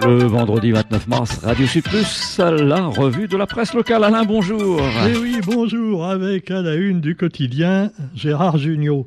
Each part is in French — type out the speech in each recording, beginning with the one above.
Ce vendredi 29 mars, Radio Sud Plus, la revue de la presse locale. Alain, bonjour. Eh oui, bonjour, avec à la une du quotidien, Gérard Jugnot.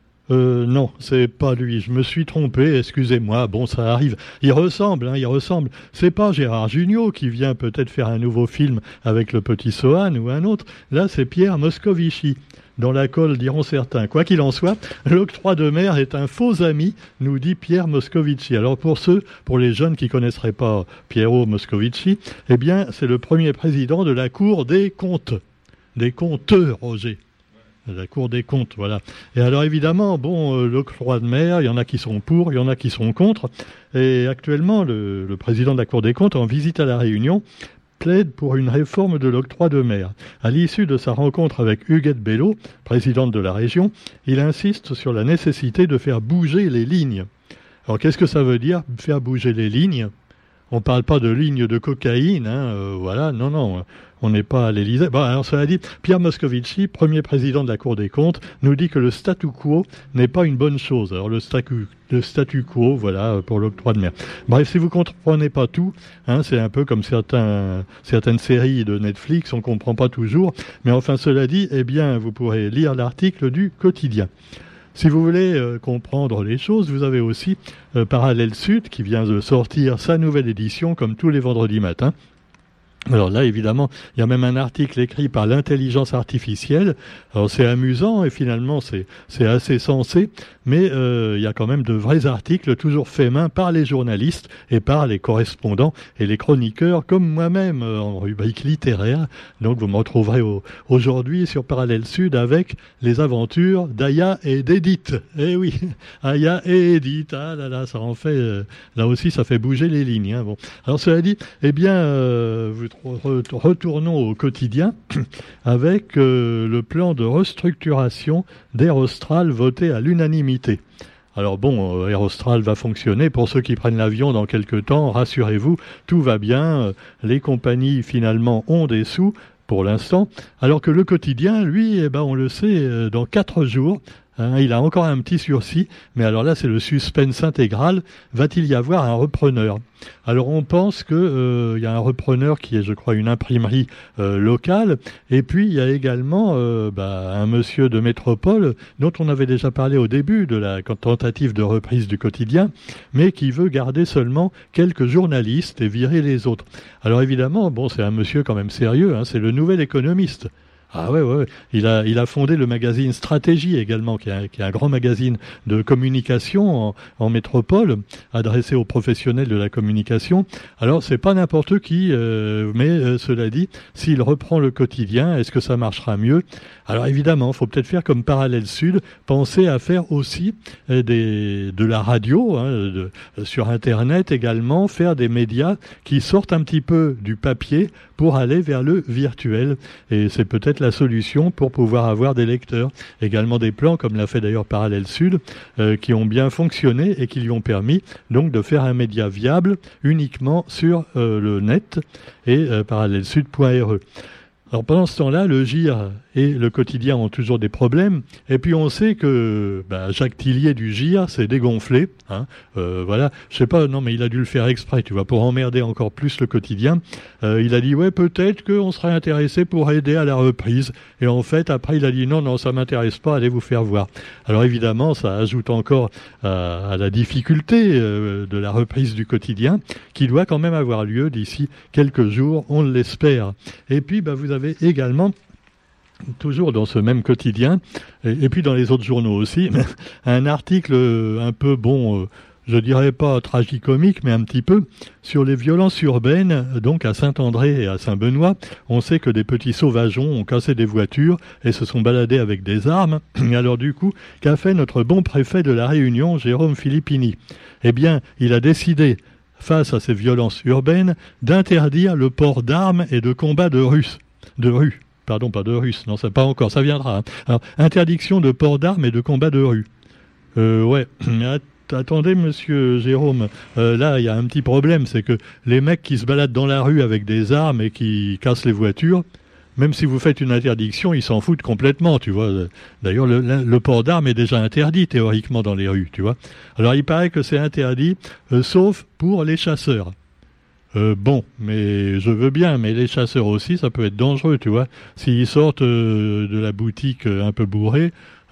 Non, c'est pas lui, je me suis trompé, excusez-moi, bon, ça arrive. Il ressemble. C'est pas Gérard Jugnot qui vient peut-être faire un nouveau film avec le petit Sohan ou un autre. Là, c'est Pierre Moscovici. Dans la colle, diront certains. Quoi qu'il en soit, l'octroi de mer est un faux ami, nous dit Pierre Moscovici. Alors pour les jeunes qui connaisseraient pas Piero Moscovici, eh bien, c'est le premier président de la Cour des comptes. Des compteurs, Roger. La Cour des comptes, voilà. Et alors évidemment, l'octroi de mer, il y en a qui sont pour, il y en a qui sont contre. Et actuellement, le président de la Cour des comptes, en visite à La Réunion, plaide pour une réforme de l'octroi de mer. À l'issue de sa rencontre avec Huguette Bello, présidente de la région, il insiste sur la nécessité de faire bouger les lignes. Alors qu'est-ce que ça veut dire, faire bouger les lignes ? On ne parle pas de lignes de cocaïne, voilà, non, on n'est pas à l'Élysée. Bon, alors cela dit, Pierre Moscovici, premier président de la Cour des comptes, nous dit que le statu quo n'est pas une bonne chose. Alors le statu quo, voilà, pour l'octroi de mer. Bref, si vous ne comprenez pas tout, c'est un peu comme certaines séries de Netflix, on ne comprend pas toujours. Mais enfin, cela dit, eh bien, vous pourrez lire l'article du quotidien. Si vous voulez comprendre les choses, vous avez aussi Parallèle Sud qui vient de sortir sa nouvelle édition comme tous les vendredis matins. Alors là, évidemment, il y a même un article écrit par l'intelligence artificielle. Alors c'est amusant et finalement c'est assez sensé, mais il y a quand même de vrais articles toujours faits main par les journalistes et par les correspondants et les chroniqueurs comme moi-même en rubrique littéraire. Donc vous me retrouverez aujourd'hui sur Parallèle Sud avec les aventures d'Aya et d'Edith. Eh oui, Aya et Edith, ah là là, ça en fait, là aussi ça fait bouger les lignes. Bon. Alors cela dit, eh bien, retournons au quotidien avec le plan de restructuration d'Air Austral voté à l'unanimité. Alors Air Austral va fonctionner. Pour ceux qui prennent l'avion dans quelques temps, rassurez-vous, tout va bien. Les compagnies finalement ont des sous pour l'instant, alors que le quotidien, lui, on le sait, dans 4 jours, il a encore un petit sursis, mais alors là c'est le suspense intégral. Va-t-il y avoir un repreneur ? Alors on pense que y a un repreneur qui est, je crois, une imprimerie locale, et puis il y a également un monsieur de métropole dont on avait déjà parlé au début de la tentative de reprise du quotidien, mais qui veut garder seulement quelques journalistes et virer les autres. Alors évidemment, c'est un monsieur quand même sérieux, c'est le Nouvel Économiste. Ah ouais. Il a fondé le magazine Stratégie également, qui est un grand magazine de communication en métropole, adressé aux professionnels de la communication. Alors, c'est pas n'importe qui, mais cela dit, s'il reprend le quotidien, est-ce que ça marchera mieux ? Alors évidemment, il faut peut-être faire comme Parallèle Sud, penser à faire aussi de la radio, sur Internet également, faire des médias qui sortent un petit peu du papier pour aller vers le virtuel. Et c'est peut-être la solution pour pouvoir avoir des lecteurs. Également des plans, comme l'a fait d'ailleurs Parallèle Sud, qui ont bien fonctionné et qui lui ont permis donc de faire un média viable uniquement sur le net et parallèlesud.re. Alors pendant ce temps-là, le GIR et le quotidien ont toujours des problèmes. Et puis on sait que Jacques Tillier du GIR s'est dégonflé. Voilà, je sais pas, non mais il a dû le faire exprès, tu vois, pour emmerder encore plus le quotidien. Il a dit peut-être qu'on serait intéressé pour aider à la reprise. Et en fait, après il a dit non, ça m'intéresse pas, allez vous faire voir. Alors évidemment, ça ajoute encore à la difficulté de la reprise du quotidien, qui doit quand même avoir lieu d'ici quelques jours, on l'espère. Et puis vous avez également, toujours dans ce même quotidien, et puis dans les autres journaux aussi, un article un peu, je dirais pas tragicomique, mais un petit peu, sur les violences urbaines, donc à Saint-André et à Saint-Benoît. On sait que des petits sauvageons ont cassé des voitures et se sont baladés avec des armes. Et alors du coup, qu'a fait notre bon préfet de la Réunion, Jérôme Filippini ? Eh bien, il a décidé, face à ces violences urbaines, d'interdire le port d'armes et de combats de rue. Pardon, pas de Russes, non, ça pas encore, ça viendra. Alors, interdiction de port d'armes et de combat de rue. Attendez, monsieur Jérôme, là, il y a un petit problème, c'est que les mecs qui se baladent dans la rue avec des armes et qui cassent les voitures, même si vous faites une interdiction, ils s'en foutent complètement, tu vois. D'ailleurs, le port d'armes est déjà interdit, théoriquement, dans les rues, tu vois. Alors, il paraît que c'est interdit, sauf pour les chasseurs. Bon, mais je veux bien, mais les chasseurs aussi, ça peut être dangereux, tu vois. S'ils sortent de la boutique un peu bourrés,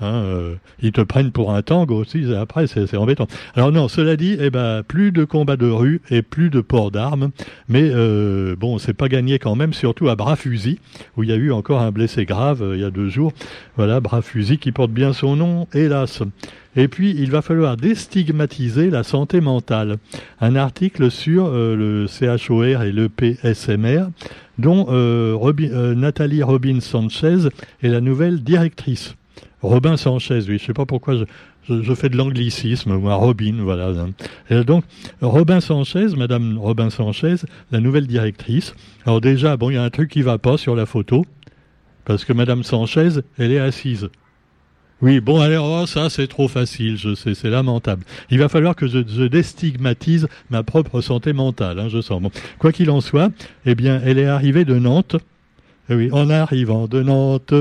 ils te prennent pour un tango aussi, après c'est embêtant. Alors non, cela dit, plus de combats de rue et plus de port d'armes, mais bon, c'est pas gagné quand même, surtout à Bras-Fusil, où il y a eu encore un blessé grave il y a 2 jours. Voilà, Bras-Fusil qui porte bien son nom, hélas. Et puis, il va falloir déstigmatiser la santé mentale. Un article sur le CHOR et le PSMR, dont Nathalie Robin-Sanchez est la nouvelle directrice. Robin Sanchez, oui, je sais pas pourquoi je fais de l'anglicisme, moi, Robin, voilà. Et donc, Robin Sanchez, Madame Robin Sanchez, la nouvelle directrice. Alors déjà, bon, il y a un truc qui va pas sur la photo, parce que Madame Sanchez, elle est assise. Oui, bon, alors, ça, c'est trop facile, je sais, c'est lamentable. Il va falloir que je déstigmatise ma propre santé mentale, je sens. Bon, quoi qu'il en soit, eh bien, elle est arrivée de Nantes. Oui, en arrivant de Nantes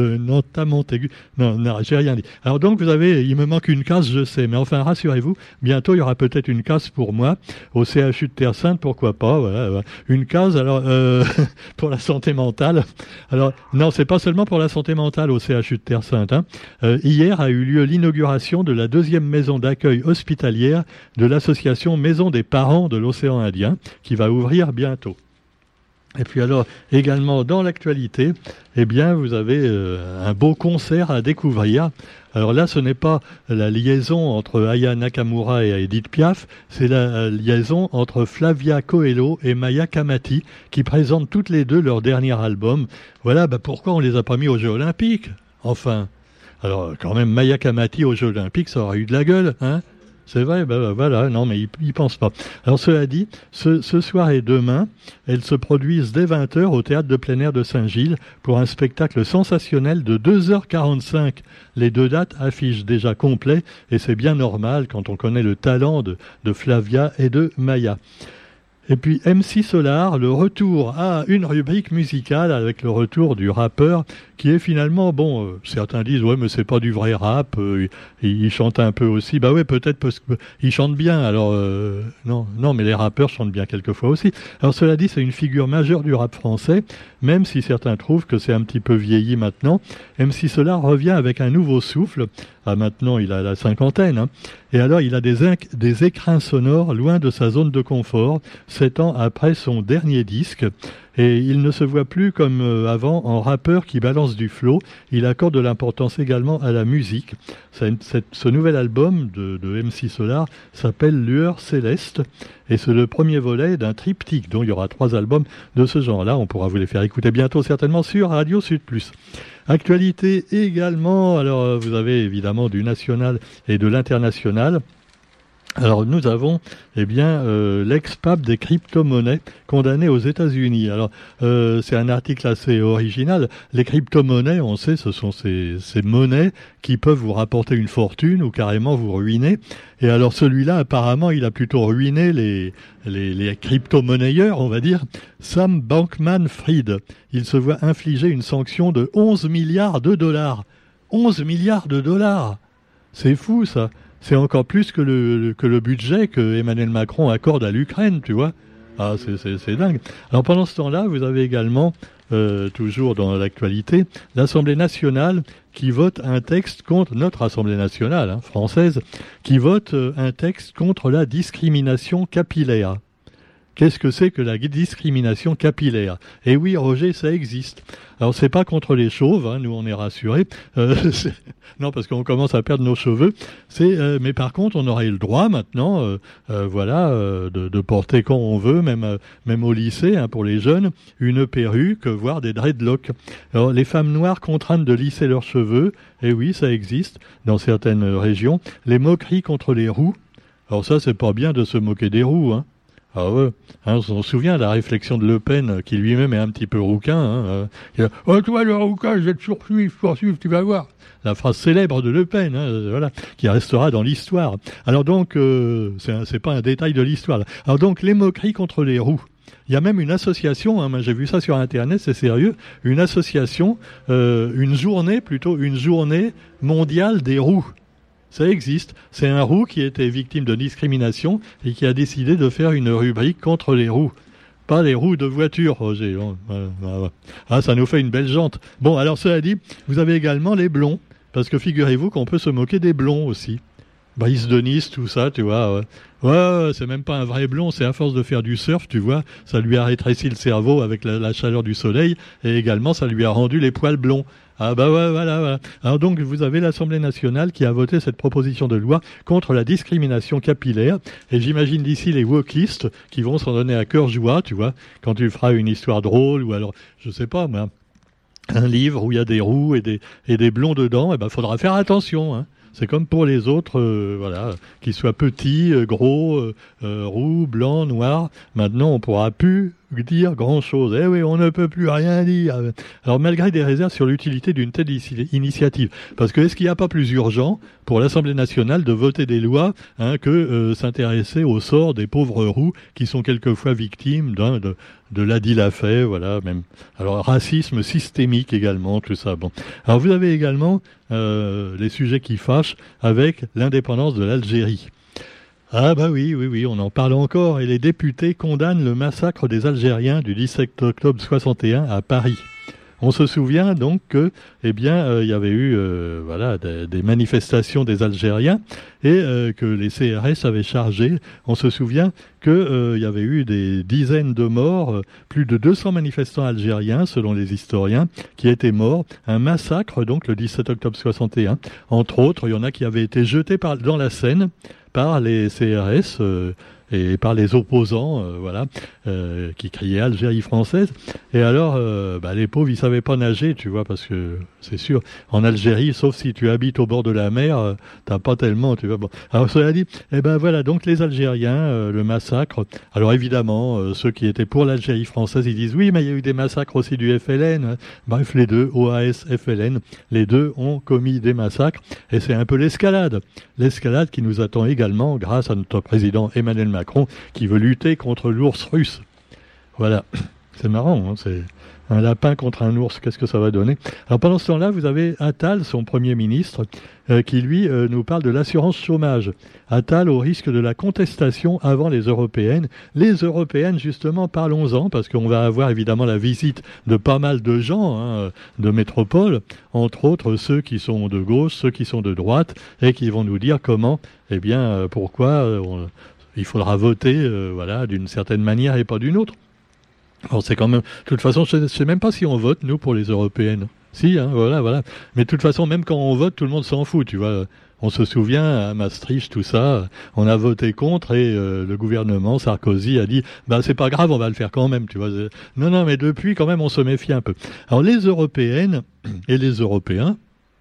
à Montaigu. Non, j'ai rien dit. Alors donc, il me manque une case, je sais. Mais enfin, rassurez-vous, bientôt, il y aura peut-être une case pour moi au CHU de Terre-Sainte, pourquoi pas, voilà. Une case, alors, pour la santé mentale. Alors, non, c'est pas seulement pour la santé mentale au CHU de Terre-Sainte, Hier a eu lieu l'inauguration de la 2e maison d'accueil hospitalière de l'association Maison des Parents de l'Océan Indien, qui va ouvrir bientôt. Et puis alors, également dans l'actualité, eh bien, vous avez un beau concert à découvrir. Alors là, ce n'est pas la liaison entre Aya Nakamura et Edith Piaf, c'est la liaison entre Flavia Coelho et Maya Kamati, qui présentent toutes les deux leur dernier album. Voilà, pourquoi on les a pas mis aux Jeux Olympiques? Enfin, alors quand même, Maya Kamati aux Jeux Olympiques, ça aurait eu de la gueule, hein? C'est vrai, voilà, non, mais ils pensent pas. Alors, cela dit, ce soir et demain, elles se produisent dès 20h au Théâtre de plein air de Saint-Gilles pour un spectacle sensationnel de 2h45. Les 2 dates affichent déjà complet et c'est bien normal quand on connaît le talent de Flavia et de Maya. Et puis MC Solar, le retour à une rubrique musicale avec le retour du rappeur qui est finalement, bon, certains disent, ouais, mais c'est pas du vrai rap, il chante un peu aussi. Bah ouais, peut-être parce qu'il chante bien, alors non, mais les rappeurs chantent bien quelquefois aussi. Alors cela dit, c'est une figure majeure du rap français, même si certains trouvent que c'est un petit peu vieilli maintenant. MC Solar revient avec un nouveau souffle. Ah, maintenant, il a la cinquantaine, Et alors, il a des écrins sonores loin de sa zone de confort, 7 ans après son dernier disque. Et il ne se voit plus comme avant en rappeur qui balance du flow. Il accorde de l'importance également à la musique. Ce nouvel album de MC Solar s'appelle Lueur Céleste. Et c'est le premier volet d'un triptyque, dont il y aura 3 albums de ce genre-là. On pourra vous les faire écouter bientôt, certainement, sur Radio Sud Plus. Actualité également, alors vous avez évidemment du national et de l'international. Alors nous avons l'ex-pape des crypto-monnaies condamné aux États-Unis. Alors c'est un article assez original. Les crypto-monnaies, on sait, ce sont ces monnaies qui peuvent vous rapporter une fortune ou carrément vous ruiner. Et alors celui-là, apparemment, il a plutôt ruiné les crypto-monnayeurs, on va dire. Sam Bankman-Fried, il se voit infliger une sanction de 11 milliards de dollars. 11 milliards de dollars. C'est fou ça. C'est encore plus que le budget que Emmanuel Macron accorde à l'Ukraine, tu vois. Ah, c'est dingue. Alors pendant ce temps-là, vous avez également, toujours dans l'actualité, l'Assemblée nationale qui vote un texte contre notre Assemblée nationale française, qui vote un texte contre la discrimination capillaire. Qu'est-ce que c'est que la discrimination capillaire? Eh oui, Roger, ça existe. Alors, c'est pas contre les chauves, nous on est rassurés. Non, parce qu'on commence à perdre nos cheveux. Mais par contre, on aurait le droit maintenant, de porter quand on veut, même au lycée, pour les jeunes, une perruque, voire des dreadlocks. Alors, les femmes noires contraintes de lisser leurs cheveux, eh oui, ça existe dans certaines régions. Les moqueries contre les roux. Alors ça, c'est pas bien de se moquer des roux, Ah ouais, on se souvient de la réflexion de Le Pen, qui lui-même est un petit peu rouquin. Il a, oh toi le rouquin, je vais te poursuivre, tu vas voir. La phrase célèbre de Le Pen, voilà, qui restera dans l'histoire. Alors donc, c'est pas un détail de l'histoire. Là. Alors donc, les moqueries contre les roux. Il y a même une association, j'ai vu ça sur Internet, c'est sérieux, une association, une journée mondiale des roux. Ça existe. C'est un roux qui était victime de discrimination et qui a décidé de faire une rubrique contre les roux. Pas les roues de voiture, Roger. Ah, ça nous fait une belle jante. Bon, alors cela dit, vous avez également les blonds, parce que figurez-vous qu'on peut se moquer des blonds aussi. Brice de Nice, tout ça, tu vois. Ouais, c'est même pas un vrai blond, c'est à force de faire du surf, tu vois, ça lui a rétréci le cerveau avec la chaleur du soleil, et également ça lui a rendu les poils blonds. Ah bah ouais, voilà. Alors donc vous avez l'Assemblée nationale qui a voté cette proposition de loi contre la discrimination capillaire, et j'imagine d'ici les wokistes qui vont s'en donner à cœur joie, tu vois, quand tu feras une histoire drôle, ou alors, je sais pas moi, un livre où il y a des roux et des blonds dedans, et ben faudra faire attention, hein. C'est comme pour les autres, voilà, qu'ils soient petits, gros, roux, blancs, noirs. Maintenant, on pourra plus dire grand-chose. Eh oui, on ne peut plus rien dire. Alors, malgré des réserves sur l'utilité d'une telle initiative, parce que est-ce qu'il n'y a pas plus urgent pour l'Assemblée nationale de voter des lois que s'intéresser au sort des pauvres roux qui sont quelquefois victimes de l'Adi l'a fait, voilà, même. Alors, racisme systémique également, tout ça. Bon. Alors, vous avez également les sujets qui fâchent avec l'indépendance de l'Algérie. Ah bah oui, on en parle encore, et les députés condamnent le massacre des Algériens du 17 octobre 61 à Paris. On se souvient donc que, il y avait eu, des manifestations des Algériens et que les CRS avaient chargé. On se souvient que il y avait eu des dizaines de morts, plus de 200 manifestants algériens, selon les historiens, qui étaient morts. Un massacre, donc, le 17 octobre 61. Entre autres, il y en a qui avaient été jetés dans la Seine par les CRS et par les opposants, qui criaient Algérie française. Et alors, les pauvres, ils savaient pas nager, tu vois, parce que c'est sûr, en Algérie, sauf si tu habites au bord de la mer, t'as pas tellement, tu vois. Bon. Alors cela dit, donc les Algériens, le massacre. Alors évidemment, ceux qui étaient pour l'Algérie française, ils disent oui, mais il y a eu des massacres aussi du FLN. Bref, les deux, OAS, FLN, les deux ont commis des massacres, et c'est un peu l'escalade qui nous attend également grâce à notre président Emmanuel Macron, qui veut lutter contre l'ours russe. Voilà, c'est marrant, hein, c'est un lapin contre un ours, qu'est-ce que ça va donner? Alors pendant ce temps-là, vous avez Attal, son Premier ministre, qui lui nous parle de l'assurance chômage. Attal au risque de la contestation avant les européennes. Les européennes, justement, parlons-en, parce qu'on va avoir évidemment la visite de pas mal de gens de métropole, entre autres ceux qui sont de gauche, ceux qui sont de droite, et qui vont nous dire comment, pourquoi il faudra voter d'une certaine manière et pas d'une autre. Alors c'est quand même, de toute façon, je sais même pas si on vote, nous, pour les européennes. Si, voilà. Mais de toute façon, même quand on vote, tout le monde s'en fout, tu vois. On se souvient, à Maastricht, tout ça, on a voté contre et le gouvernement, Sarkozy, a dit « c'est pas grave, on va le faire quand même », tu vois. Non, mais depuis, quand même, on se méfie un peu. Alors les européennes et les européens,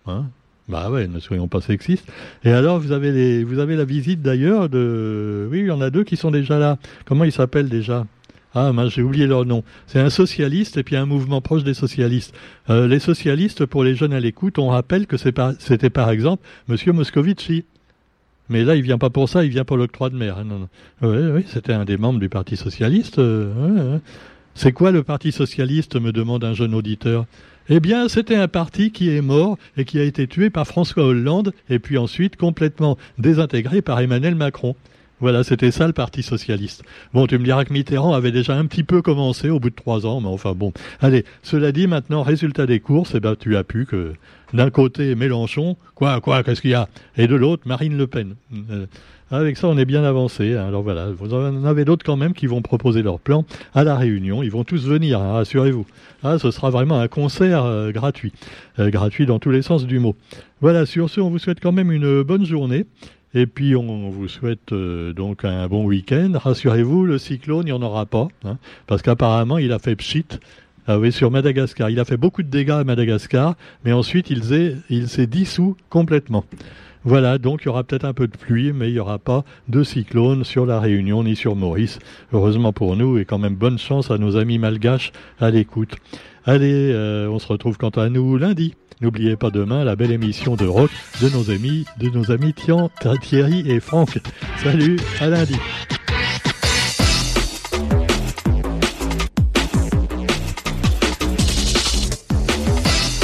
ne soyons pas sexistes. Et alors, vous avez la visite d'ailleurs oui, il y en a deux qui sont déjà là. Comment ils s'appellent déjà ? Ah, j'ai oublié leur nom. C'est un socialiste et puis un mouvement proche des socialistes. Les socialistes, pour les jeunes à l'écoute, on rappelle que c'était par exemple Monsieur Moscovici. Mais là, il vient pas pour ça, il vient pour l'octroi de mer. Non. Oui, c'était un des membres du Parti socialiste. C'est quoi le Parti socialiste, me demande un jeune auditeur. Eh bien, c'était un parti qui est mort et qui a été tué par François Hollande et puis ensuite complètement désintégré par Emmanuel Macron. Voilà, c'était ça le Parti socialiste. Bon, tu me diras que Mitterrand avait déjà un petit peu commencé au bout de 3 ans, mais enfin bon. Allez, cela dit, maintenant, résultat des courses, tu as pu que d'un côté Mélenchon, qu'est-ce qu'il y a? Et de l'autre, Marine Le Pen. Avec ça, on est bien avancé. Alors voilà, vous en avez d'autres quand même qui vont proposer leur plan à la Réunion. Ils vont tous venir, rassurez-vous. Ce sera vraiment un concert gratuit. Gratuit dans tous les sens du mot. Voilà, sur ce, on vous souhaite quand même une bonne journée. Et puis on vous souhaite donc un bon week-end. Rassurez-vous, le cyclone, il n'y en aura pas, parce qu'apparemment il a fait pchit. Sur Madagascar. Il a fait beaucoup de dégâts à Madagascar, mais ensuite il s'est dissous complètement. Voilà, donc il y aura peut-être un peu de pluie, mais il n'y aura pas de cyclone sur la Réunion ni sur Maurice. Heureusement pour nous, et quand même bonne chance à nos amis malgaches à l'écoute. Allez, on se retrouve quant à nous lundi. N'oubliez pas demain la belle émission de rock de nos amis Thierry et Franck. Salut, à lundi.